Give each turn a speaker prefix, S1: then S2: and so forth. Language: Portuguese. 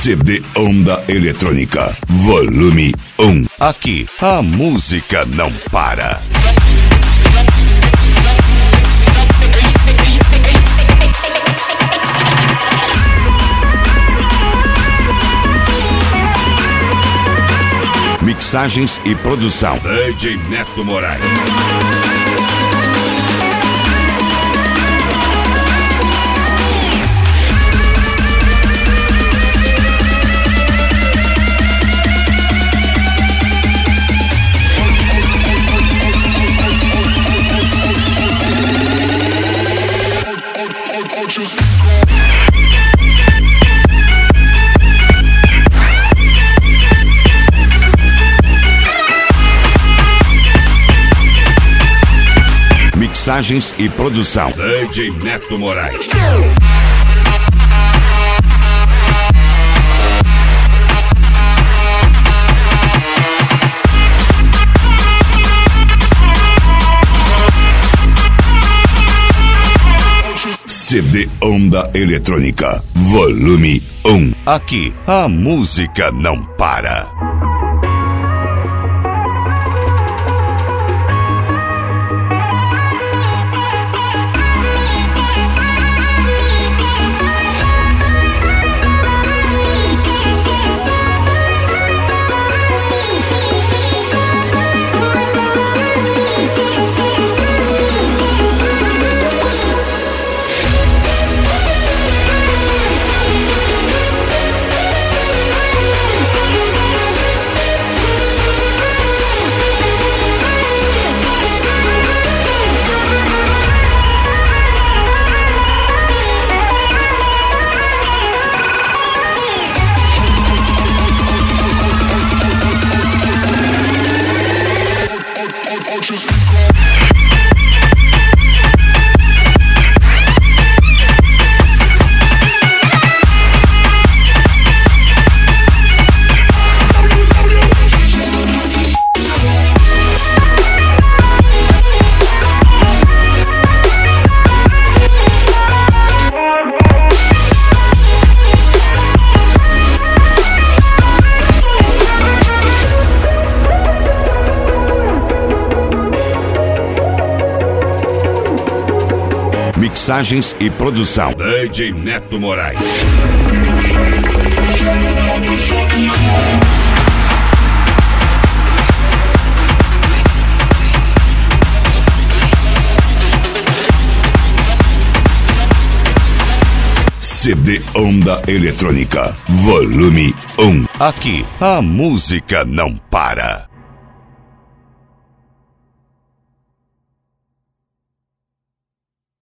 S1: CD Onda Eletrônica, volume 1. Aqui a música não para. Mixagens e produção DJ Neto Moraes. Mixagens e produção DJ Neto Moraes. CD Onda Eletrônica, volume 1. Aqui a música não para. Mixagens e produção DJ Neto Moraes. CD Onda Eletrônica, volume 1. Aqui a música não para.